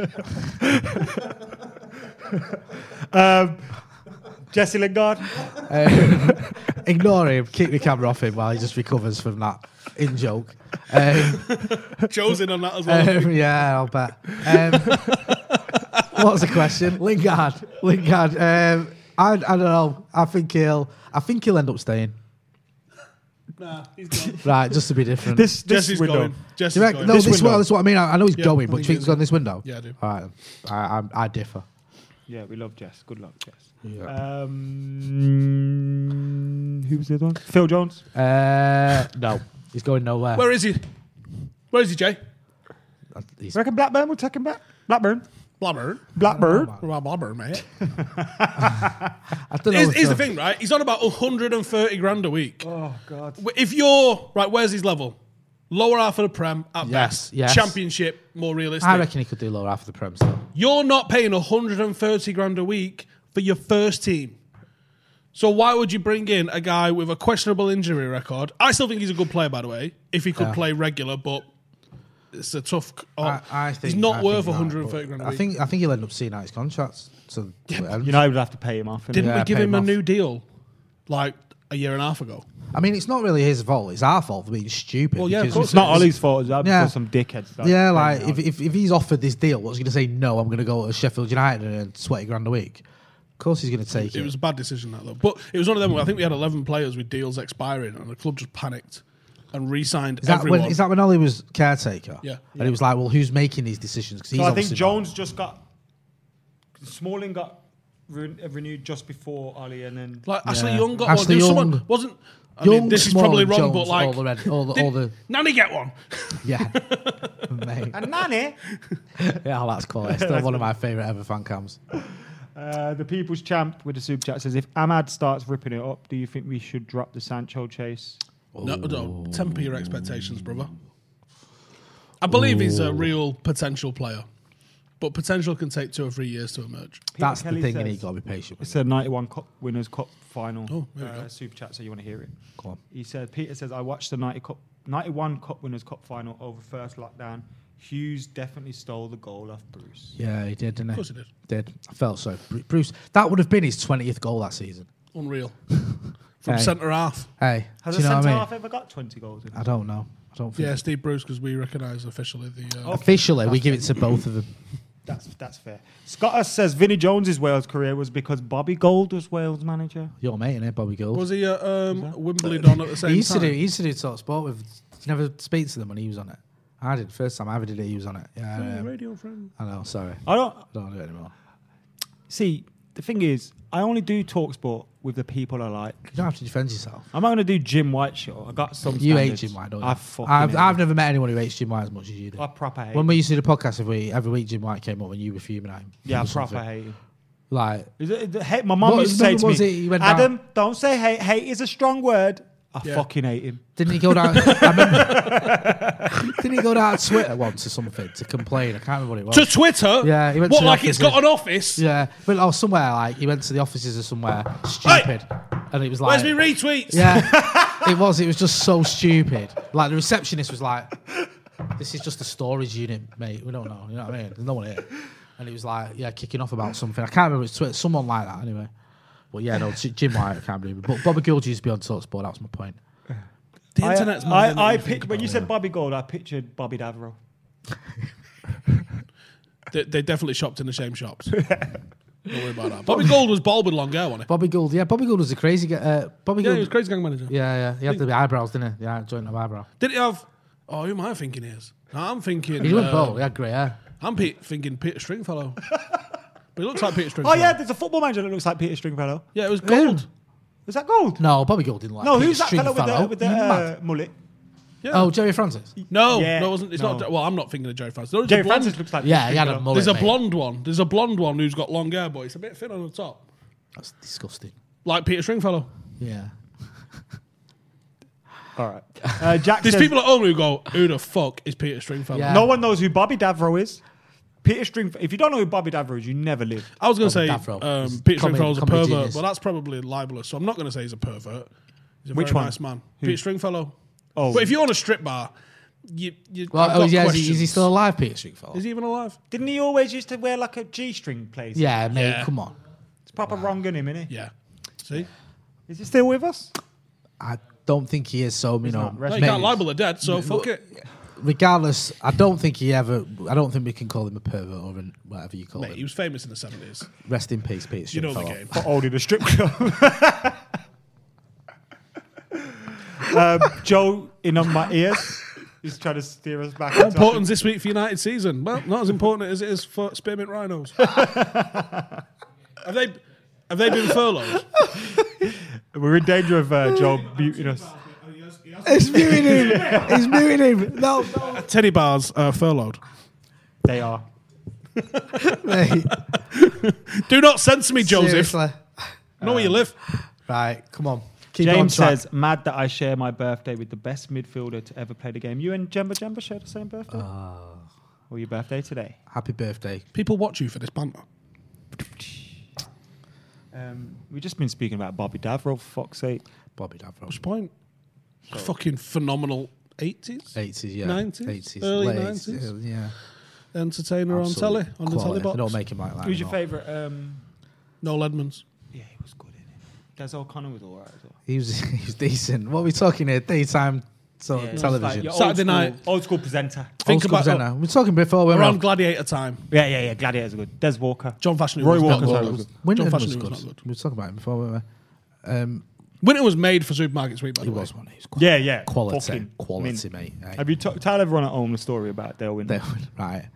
Um, Jesse Lingard. Um, ignore him. Keep the camera off him while he just recovers from that in joke. Um, Joe's in on that as well. um, yeah, I'll bet. Um, what was the question? Lingard. Lingard. Um, I, I don't know. I think he'll. I think he'll end up staying. Nah, he's gone. Right, just to be different. This this Jesse's window. going. Do Jesse's you reckon- going. no, This this, is window. what, this is what I mean. I, I know he's Yeah, going, I but think do he you think he's is. going this window? Yeah, I do. All right, I, I, I differ. Yeah, we love Jess. Good luck, Jess. Yeah. Um, who was the other one? Phil Jones. Uh, no, he's going nowhere. Where is he? Where is he, Jay? He's, Reckon Blackburn will take him back. Blackburn. Blackburn. Blackbird. Oh, Well, Blackburn, mate. I don't know. Here's, if, here's the uh, thing, right? He's on about one hundred thirty grand a week. Oh God. If you're, right, where's his level? Lower half of the Prem at Yes, best. yes. Championship, more realistic. I reckon he could do lower half of the Prem still. You're not paying one hundred thirty grand a week for your first team. So why would you bring in a guy with a questionable injury record? I still think he's a good player, by the way, if he could Yeah. play regular, but it's a tough... Oh, I, I think he's not I worth think one that, hundred thirty but grand a I week. think I think he'll end up seeing out his contracts. So yeah, United would have to pay him off. Didn't Yeah, we give pay him him a off. new deal like a year and a half ago? I mean, it's not really his fault. It's our fault for being stupid. Well, yeah, of because- course It's not Ollie's fault. It's Yeah. yeah. some dickheads. that Yeah, pay like him if, out. if if he's offered this deal, what's he going to say? No, I'm going to go to Sheffield United and earn twenty grand a week. Of course, he's going to take it. It was a bad decision, that though. But it was one of them where I think we had eleven players with deals expiring, and the club just panicked and re-signed Is that everyone. when? Is that when Ollie was caretaker? Yeah. And he was like, "Well, who's making these decisions?" Because he's So I think obviously Jones just got Smalling got re- renewed just before Ollie, and then like Ashley Yeah. Young got Ashley one. There was someone Young. wasn't. I Young, mean, this is Smalling, probably wrong, Jones, but like all the red, all the, did all the Nanny get one. yeah, mate. and Nanny. Yeah, that's cool. It's still one of my favourite ever fan cams. Uh, the People's Champ with the super chat says, if Ahmad starts ripping it up, do you think we should drop the Sancho chase? No, no, temper your expectations, brother. I believe he's a real potential player, but potential can take two or three years to emerge. That's Kelly the thing, says- and you got to be patient. With It's a ninety-one Cup Winners' Cup final Oh, there we uh, go. super chat, so you want to hear it. Go on. He said, Peter says, I watched the ninety Cup, ninety-one Cup Winners' Cup final over first lockdown. Hughes definitely stole the goal off Bruce. Yeah, he did, didn't he? Of course he did. Did. I felt so. Bru- Bruce, that would have been his twentieth goal that season. Unreal. From Hey. centre half. Hey, Has do a you know what centre I mean? half ever got twenty goals in? I don't know. I don't think. Yeah, Steve Bruce, because we recognise officially the. Uh, Officially, we give it to both of them. That's that's fair. Scott says Vinnie Jones's Wales career was because Bobby Gold was Wales manager. Your mate, innit, Bobby Gold. Was he at um, Wimbledon at the same he used time? to do. He used to do talk sport with. Did you never speak to them when he was on it? I did. First time I ever did it, he was on it. Yeah, Yeah, um, radio friend. I know. Sorry, I don't I don't do it anymore. see. The thing is, I only do talk sport with the people I like. You don't have to defend yourself. I'm not going to do Jim White show. I got some. You standards. hate Jim White, don't you? I fucking I've, hate I've him. never met anyone who hates Jim White as much as you do. I proper hate. When him. we used to do the podcast every every week, Jim White came up and you were fuming at him. Yeah, I Or proper something. hate him. Like, Is it, the hate, my mum What- used to say what to was me, it? He went Adam, don't say hate. Hate is a strong word. I Yeah. fucking hate him. didn't he go down? I remember, didn't he go down to Twitter once or something to complain? I can't remember what it was. To Twitter? Yeah, he went What, to the like it's office, got an office? Yeah, but oh, somewhere like he went to the offices or somewhere stupid, and it was like, Where's me retweets? yeah, it was. It was just so stupid. Like the receptionist was like, "This is just a storage unit, mate. We don't know. You know what I mean? There's no one here." And it was like, yeah, kicking off about something. I can't remember. It's Twitter, someone like that. Anyway, but yeah, no, J- Jim White, I can't believe it. But Bobby Gould used to be on TalkSport. That was my point. The I, internet's mad, I, isn't it, I you think picked, when about you it? said Bobby Gold, I pictured Bobby Davro. They, they definitely shopped in the same shops. Don't worry about that. Bobby Gold was bald with long hair, wasn't Bobby Gould, yeah, Bobby Gould was a crazy guy. Uh, Bobby he? Yeah, Gould, he was crazy gang manager. yeah, yeah, he had the eyebrows, didn't he? Yeah, joint of eyebrow. Did he have... Oh, who am I thinking he is? No, I'm thinking... He wasn't uh, bald. He had grey hair. I'm Pe- thinking Peter Stringfellow. But he looks like Peter Oh Stringfellow. yeah, there's a football manager that looks like Peter Stringfellow. Yeah, it was gold. Was that Gold? No, Bobby Gould didn't like. No, Peter who's that fellow with the, Stringfellow. with the You uh, mad? mullet? Yeah. Oh, Jerry Francis. No, Yeah, no, it wasn't. It's no. not. Well, I'm not thinking of Jerry Francis. There's Jerry a blonde, Francis looks like Yeah, Peter he had a Stringfellow. mullet. There's a mate. blonde one. There's a blonde one who's got long hair, but it's a bit thin on the top, That's disgusting. like Peter Stringfellow. Yeah. All right. Uh, Jack There's says, people at home who go, "Who the fuck is Peter Stringfellow?" Yeah. no one knows who Bobby Davro is. Peter Stringfellow. If you don't know who Bobby Davro is, you never live. I was going to say Bobby Davro. um, He's Peter comedy- Stringfellow's a comedy pervert, genius. but that's probably libelous. So I'm not going to say he's a pervert. He's a Which very one? nice man. Who? Peter Stringfellow. Oh. But if you're on a strip bar, you, you Well, I've oh, got yeah, is he, is he questions. still alive, Peter Stringfellow? Is he even alive? Didn't he always used to wear like a G-string place? Yeah, mate, Yeah. come on. It's proper wrong on him, isn't he? Yeah. See, Is he still with us? I don't think he is so, you know. not. Rest no, in you mate, can't libel the dead. So fuck it, regardless, I don't think he ever, I don't think we can call him a pervert or an, whatever you call mate. He him. was famous in the seventies. Rest in peace, Peter You know Stringfellow. the game. For owning a strip club. um, Joe in on my ears. He's trying to steer us back. How into- important is this week for United season? Well, not as important as it is for Spearmint Rhinos. have they have they been furloughed? We're in danger of uh, Joe muting us. He's muting him. He's muting him. No, no. Teddy bars are furloughed. They are. Mate, Do not censor me, Joseph. seriously. Know where you live. Right, come on. Keep it on James track. says, mad that I share my birthday with the best midfielder to ever play the game. You and Jemba Jemba share the same birthday? Or your birthday today? Happy birthday. People watch you for this banter. Um, we've just been speaking about Bobby Davro, for fuck's sake. Bobby Davro. What's the point? Fucking phenomenal eighties, eighties, yeah. nineties, eighties, early late nineties. eighties, Yeah. entertainer on telly, Absolute on the telly quality. box. They don't make him like that. Who's your anymore. favourite? Um, Noel Edmonds. yeah, he was good in it. Des O'Connor was all right as well. He was, he was decent. What are we talking here? Daytime sort Yeah, of just television. like your old Saturday school- night. Old school presenter. Think Old school about- presenter. We're talking before when we Around were Gladiator time. Yeah, yeah, yeah. Gladiators are good. Des Walker. John Fashanu Roy was Walker, not sorry, good. was- Winton John was Fashanu good. was not good. We were talking about him before, weren't we? Um, Winton was made for Supermarket Sweep, by he the way. was one. He was quality. Yeah, yeah. Quality. Fucking Quality, mint. mate. Right. Have you t- tell everyone at home the story about Dale Winton? They- right.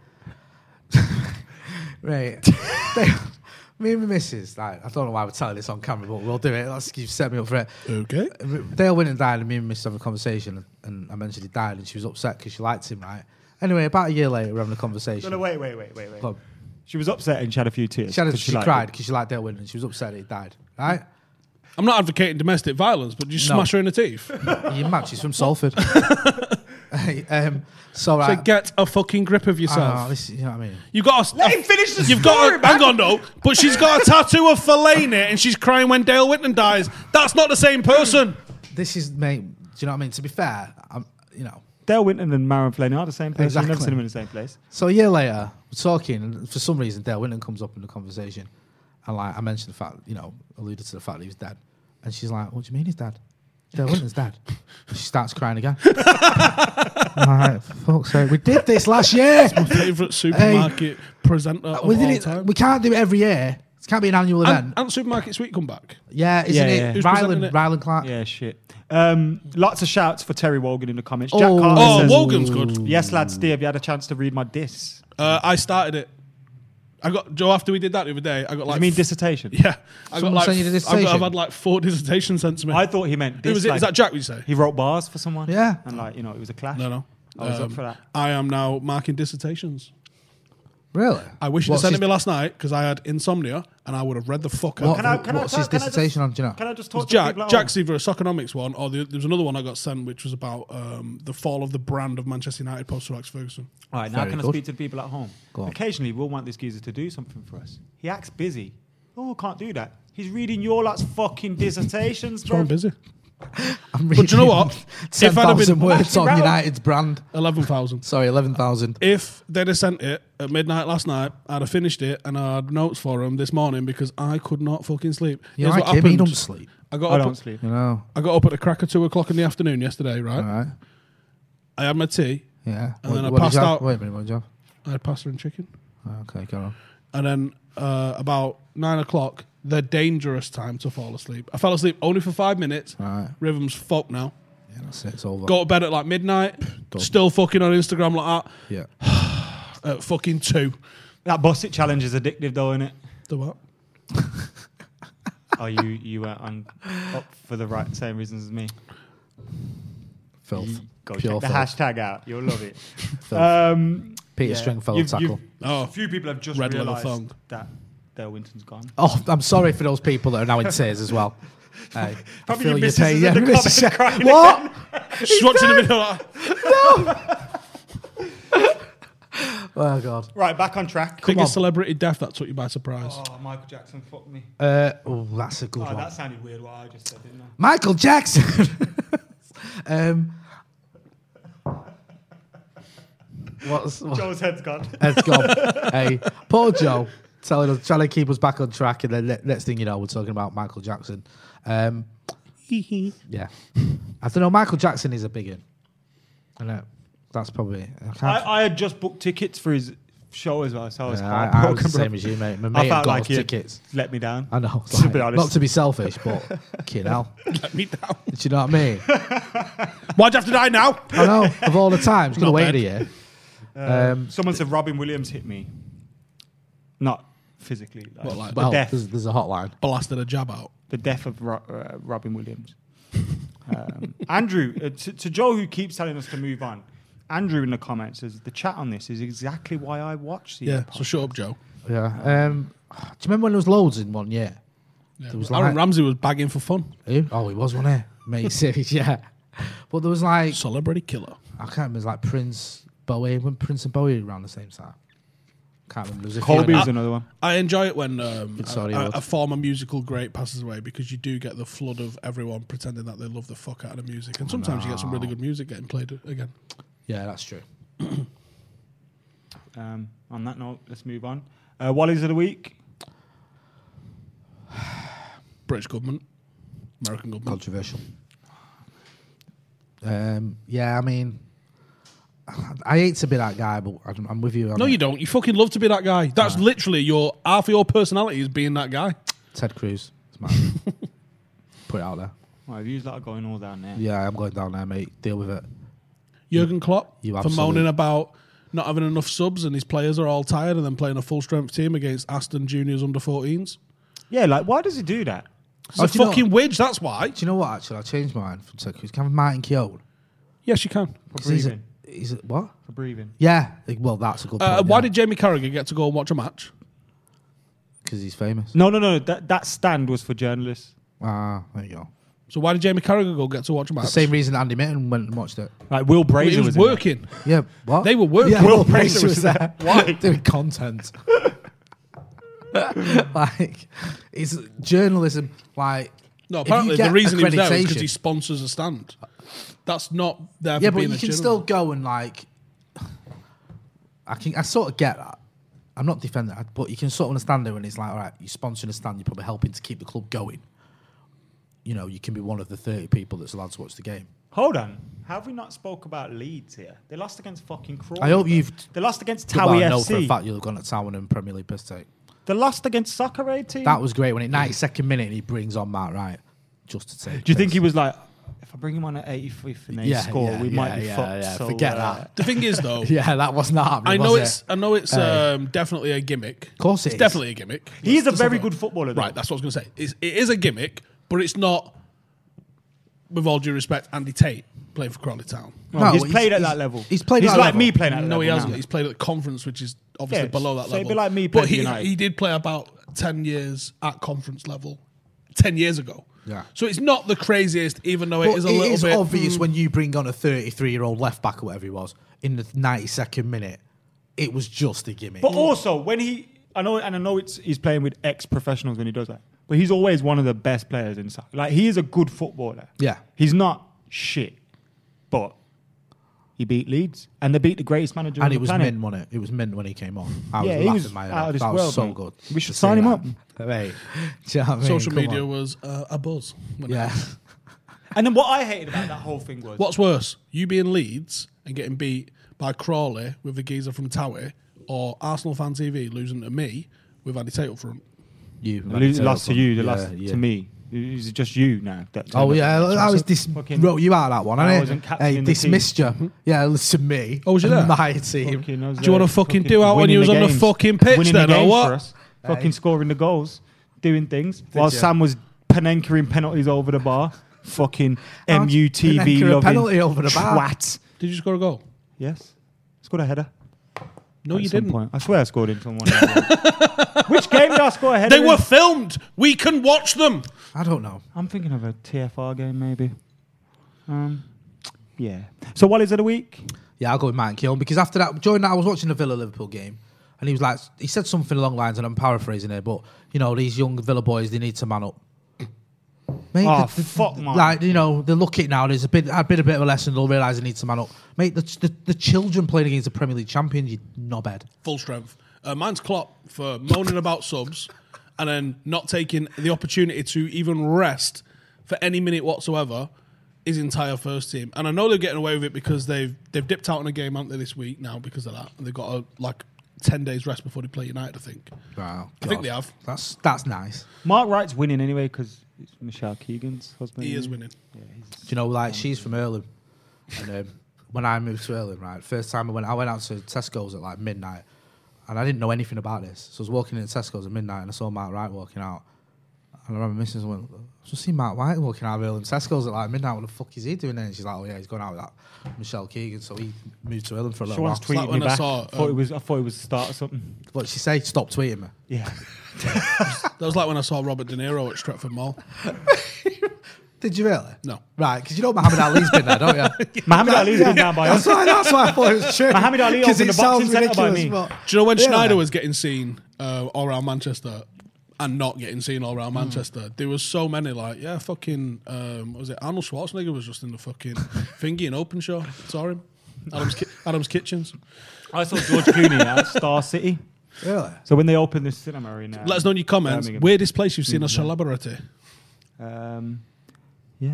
right. They- me and my missus, like, I don't know why we're telling this on camera, but we'll do it. Let's you set me up for it. Okay. Dale Winton died, and me and my missus have a conversation, and I mentioned he died, and she was upset because she liked him, right? Anyway, about a year later, we're having a conversation. No, no, wait, wait, wait, wait, wait. Go on. She was upset and she had a few tears. She, had a, 'cause she liked cried him. because she liked Dale Winton. She was upset that he died, right? I'm not advocating domestic violence, but just No. smash her in the teeth. You mad? She's from Salford. um, so, So right. get a fucking grip of I yourself. know, this, you know what I mean? You got. A, Let him finish the You've story, got. A, hang on, no. But she's got a tattoo of Fellaini, and she's crying when Dale Winton dies. That's not the same person. This is, mate, do you know what I mean? To be fair, I'm, you know. Dale Winton and Maren Flaney are the same place. I've never Exactly. seen them in the same place. So a year later, we're talking, and for some reason, Dale Winton comes up in the conversation, and like I mentioned the fact, you know, alluded to the fact that he was dead, and she's like, "What do you mean he's dead? Dale Winton's dead?" And she starts crying again. I'm like, fuck fuck's sake. We did this last year. Favourite supermarket presenter of we all did it. time. We can't do it every year. It can't be an annual event. and, and Supermarket Sweet come back. Yeah, isn't Yeah, it? yeah. Who's presenting Ryland, it? Ryland Clark. Yeah, shit. Um, lots of shouts for Terry Wogan in the comments. Jack Oh. Carter Oh, says, Wogan's good. yes, lads, Steve, have you had a chance to read my diss? Uh, I started it. I got Joe after we did that the other day. I got like I mean dissertation. yeah. I got Someone like sent you the I've, got, dissertation? I've had like four dissertations sent to me. I thought he meant Who diss. was it? like, Is that Jack? Would you say? he wrote bars for someone. Yeah. And like, you know, it was a clash. No, no. I was up Um, for that. I am now marking dissertations. Really? I wish you'd What's sent his- it me last night because I had insomnia and I would have read the fuck out. What, of Can I- it. can I what's tell- his can I just- dissertation on? Do you know? Can I just It talk was to Jack. people at Jack's home? either a Soconomics one or the, there was another one I got sent which was about um, the fall of the brand of Manchester United post Sir Alex Ferguson. All right, now Very can I good. speak to the people at home? Go on. Occasionally, we'll want this geezer to do something for us. He acts busy. Oh, can't do that. He's reading your lot's fucking dissertations, So I'm bro. busy. I'm But do you know what? ten If I'd have been- thousand words Actually, on Raul- United's brand. eleven thousand. Sorry, eleven thousand. If they'd have sent it at midnight last night, I'd have finished it and I had notes for them this morning because I could not fucking sleep. You Here's like what him? He happened. don't sleep. I got I up. don't sleep. You know. I got up at the crack of two o'clock in the afternoon yesterday. Right. All right. I had my tea. Yeah. And then I what did passed you have? out. Wait a minute. What did you have? I had pasta and chicken. Oh, okay, go on. And then uh, about nine o'clock, the dangerous time to fall asleep. I fell asleep only for five minutes. All right. Rhythm's fucked now. Yeah, that's it. It's over. Go to bed at like midnight. Done. Still fucking on Instagram like Yeah. that at fucking two. That Busset challenge is addictive, though, isn't it? The what? Oh, you you were on up for the right same reasons as me. Filth. You go Pure check the filth. hashtag out. You'll love it. Filth. um, Peter yeah. Stringfellow You've- tackle. you've- Oh. A few people have just Red leather realised thong. that Dale Winton's gone. Oh, I'm sorry for those people that are now in tears as well. Hey, I Probably feel your your missus pain. is Yeah, in the missus- comments crying What? She's watching the video like Oh God. Right, back on track. Come biggest on. celebrity death that took you by surprise. Oh, Michael Jackson fucked me. Uh, oh, that's a good Oh, one. that sounded weird what I just said, didn't it? Michael Jackson. um, what's what? Joe's head's gone. Let's go. Hey, poor Joe, telling us, trying to keep us back on track, and then ne- next thing you know, we're talking about Michael Jackson. Um, yeah, I don't know. Michael Jackson is a big one. I know. That's probably. I I, can't. I had just booked tickets for his show as well, so I was yeah, I, I was heartbroken. the bro. same as you, mate. My I mate had felt got like us he tickets. let me down. I know. To like, be honest. not to be selfish, but kid hell. Let me down. Do you know what I mean? Why'd you have to die now? I know. Of all the times, could have Not waited bad. a year. Uh, Um, Someone said Robin Williams hit me. Not physically. Like, What, like- the Well, death. there's, there's a hotline. Blasted a jab out. The death of Ro- uh, Robin Williams. um, Andrew, uh, to, to Joe, who keeps telling us to move on. Andrew in the comments says the chat on this is exactly why I watch the Yeah. So shut up, Joe. Yeah. Um, do you remember when there was loads in one year? Yeah. There was Aaron like- Ramsey was bagging for fun. Who? Oh, he was, wasn't he? Mate, serious, yeah. But there was like, Celebrity killer. I can't remember, it was like Prince, Bowie, when Prince and Bowie were around the same time. Can't remember. There was a few Colby in was that. another one. I enjoy it when um, It's a, sorry, a, Old. a former musical great passes away because you do get the flood of everyone pretending that they love the fuck out of the music. And sometimes you get some really good music getting played again. Yeah, that's true. Um, on that note, let's move on. Uh, Wallies of the week. British government, American government. Controversial. Um, yeah, I mean, I hate to be that guy, but I'm, I'm with you. on No, it. you don't. You fucking love to be that guy. That's literally your half of your personality is being that guy. Ted Cruz. It's mine. Put it out there. Well, views that are going all down there. Yeah, I'm going down there, mate. Deal with it. Jurgen Klopp You for absolute- moaning about not having enough subs and his players are all tired and then playing a full strength team against Aston Juniors under fourteens. Yeah, like, why does he do that? It's Oh, a do you know- fucking wedge, that's why. Do you know what, actually? I changed my mind from Ted Cruz. Can I have Martin Keown? Yes, you can. For 'Cause he's a, breathing. he's a, what? For breathing. Yeah, like, well, that's a good point. Uh, why did Jamie Carragher get to go and watch a match? Because he's famous. No, no, no. That, that stand was for journalists. Ah, there you go. So why did Jamie Carragher go get to watch a match? The same reason Andy Mitten went and watched it. Like, Will Well, Brazier he was, was in there. working. Yeah, what? They were working. Yeah, Will Will Brazier Brazier was was there. Why? Doing content. Like, it's journalism. Like, No, if you apparently get the reason he was there was accreditation- because he sponsors a stand. That's not there for Yeah, but being you a can journalist. still go and like. I can. I sort of get that. I'm not defending that, but you can sort of understand it when it's like, all right, you're sponsoring a stand, you're probably helping to keep the club going. You know, you can be one of the thirty people that's allowed to watch the game. Hold on. How have we not spoke about Leeds here? They lost against fucking Crawley. I hope you've. They lost against Well, Towie I know F for a C. fact you'll have gone to Town and Premier League piss take. They lost against Soccer Aid team. That was great when it ninety-second minute he brings on Matt Wright just to take. Do you think piss. he was like, if I bring him on at eighty-fifth and they Yeah, score, yeah, we yeah, might be yeah, fucked. yeah, So, forget uh, that. The thing is, though, Yeah, that was not happening. I know was it's it? I know it's Hey. um, definitely a gimmick. Of course it it's is. definitely a gimmick. He is a Let's very have good footballer, though. Right, that's what I was going to say. It's, it is a gimmick, but it's not, with all due respect, Andy Tate playing for Crawley Town. No, No, he's he's- played at he's- that level. he's played He's at that like level. me playing at that No, level. he hasn't. now. He's played at the conference, which is obviously Yeah, below that so level. it'd be like me but playing he, at United. he did play about ten years at conference level, ten years ago. Yeah. So it's not the craziest, even though But it is a it little is bit obvious mm, when you bring on a thirty-three-year-old left back or whatever he was in the ninety-second minute. It was just a gimmick. But also, when he, I know, and I know it's he's playing with ex-professionals when he does that, but he's always one of the best players in soccer. Like, he is a good footballer. Yeah. He's not shit, but he beat Leeds, and they beat the greatest manager and on it the was planet. mint, wasn't it? It was mint when he came on. I Yeah, was he laughing was my head out of off. this That was world, so mate. good. We should to sign see him that. up. Mate, do you know what I mean? social Come media on. was uh, a buzz. when it Yeah. happened. And then what I hated about that whole thing was, What's worse, you being Leeds and getting beat by Crawley with the geezer from Towie, or Arsenal Fan T V losing to me with Andy Tate up front? You they lose- lost to you, they Yeah, lost yeah. to me. Is it just you now? That Oh turned yeah, up? I was dis- Fucking- wrote you out of that one. I I wasn't captain Hey, in the dismissed team. you. Yeah, listen me. Oh, was you and there? My team. Fucking, I was Do you wanna there fucking do out when winning you was on the games. fucking pitch Winning then, the or games what? for us. Fucking scoring the goals, doing things, while you? Sam was Panenkering penalties over the bar. Fucking How'd M U T V Panenka a loving penalty over the bar? twat. Did you score a goal? Yes, scored a header. No, at you some didn't. point. I swear I scored into one. Which game did I score a header? They in? were filmed. We can watch them. I don't know. I'm thinking of a T F R game, maybe. Um, yeah. So what is it a week? Yeah, I'll go with Matt and Keown because after that, during that, I was watching the Villa Liverpool game, and he was like, he said something along the lines, and I'm paraphrasing here, but you know, these young Villa boys, they need to man up. Mate, Oh, the- the- fuck, man. Like, you know, they look it now. There's a bit, a bit, a bit of a lesson. They'll realise they need to man up. Mate, the, the, the children playing against the Premier League champion, you knobhead. Full strength. Uh, mine's Klopp for moaning about subs and then not taking the opportunity to even rest for any minute whatsoever his entire first team. And I know they're getting away with it because they've they've dipped out in a game, haven't they, this week now because of that. And they've got a, like ten days rest before they play United, I think. Wow, I think they have. That's that's nice. Mark Wright's winning anyway because it's Michelle Keegan's husband. He is isn't winning. Yeah, he's Do you know, like, she's from Earlham. And um, when I moved to Earlham, right, first time I went, I went out to Tesco's at like midnight, and I didn't know anything about this. So I was walking into Tesco's at midnight, and I saw Matt Wright walking out. And I remember Missus went, I just seen Matt Wright walking out of Earlham Tesco's at like midnight. What the fuck is he doing there? And she's like, oh yeah, he's going out with that Michelle Keegan. So he moved to Earlham for a little while. Someone's like tweeting when me I back. saw, I thought it um, was. I thought it was the start of something. What did she say? Stop tweeting me. Yeah. That was like when I saw Robert De Niro at Stretford Mall. Did you really? No. Right, because you know Muhammad Ali's been there, don't you? Mohammed Ali's been down by That's us. why, that's why I thought it was true. Muhammad Ali 'Cause opened it the boxing sounds centre by ridiculous, me. but- Do you know when Yeah. Schneider was getting seen uh, all around Manchester and not getting seen all Hmm. around Manchester? There was so many like, yeah, fucking, um, what was it? Arnold Schwarzenegger was just in the fucking thingy and open show. Saw him. Adam's, Ki- Adam's Kitchens. I saw George Clooney at Star City. Really? So when they opened this cinema in, uh, Let us know in your comments. Birmingham. Weirdest place you've seen a celebrity. Um, yeah.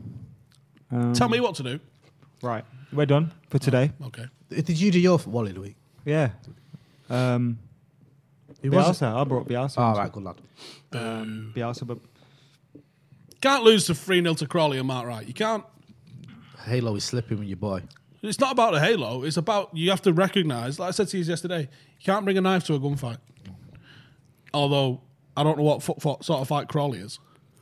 Um, Tell me what to do. Right, we're done for today. Okay. Did you do your Wally the week? Yeah. Um, Who was it? Bielsa. I brought Bielsa. Oh, into right, it. good lad. Um, Bielsa, but Can't lose to three nil to Crawley and Mark Wright. You can't. Halo is slipping with your boy. It's not about the halo. It's about you have to recognise, like I said to you yesterday, you can't bring a knife to a gunfight. Although, I don't know what fo- fo- sort of fight Crawley is.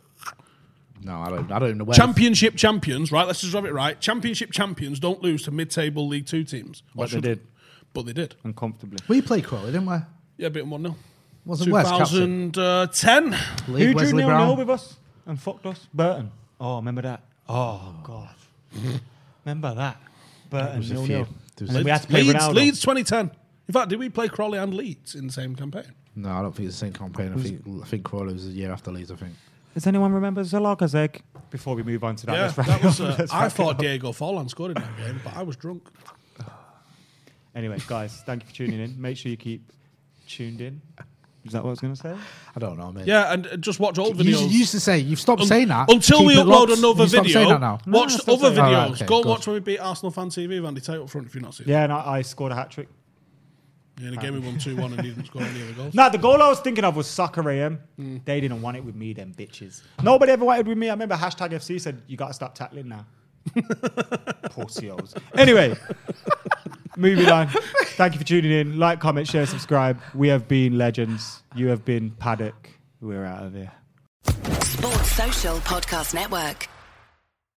No, I don't. I don't even know where. Championship champions, right? Let's just have it right. Championship champions don't lose to mid-table League Two teams. Or But they should- did. But they did. uncomfortably. We played Crawley, didn't we? Yeah, beat them one nil. Wasn't West captain? twenty ten. Leave Who drew Wesley nil Brown. nil with us and fucked us? Burton. Oh, remember that? Oh God, remember that? Burton was a nil few. nil. There was And then we had to play Leeds, Ronaldo. Leeds twenty ten. In fact, did we play Crawley and Leeds in the same campaign? No, I don't think it's the same campaign. I think I think Crawley was a year after Leeds. I think. Does anyone remember Zalaga's egg? Before we move on to that, Yeah, let's wrap that it was. up. Uh, Let's I wrap it thought up. Diego Forlan scored in that game, but I was drunk. Anyway, guys, thank you for tuning in. Make sure you keep tuned in. Is that what I was going to say? I don't know, mate. Yeah, and uh, just watch old You, videos. you used to say, you've stopped Un- saying that. Until Keep we it upload locked. another You stopped saying video, that now. No, watch I the still other say that. videos. Alright, okay, Go and good. watch when we beat Arsenal Fan T V, Vandy Tate up front if you've not seen it. Yeah, and I, I scored a hat trick. Yeah, and the game we won two one and he didn't score any other goals. Nah, the goal I was thinking of was Soccer A M. Mm. They didn't want it with me, them bitches. Nobody ever wanted with me. I remember hashtag F C said, you got to stop tackling now. Pussios. Anyway, moving on. Thank you for tuning in. Like, comment, share, subscribe. We have been legends. You have been Paddock. We're out of here. Sports Social Podcast Network.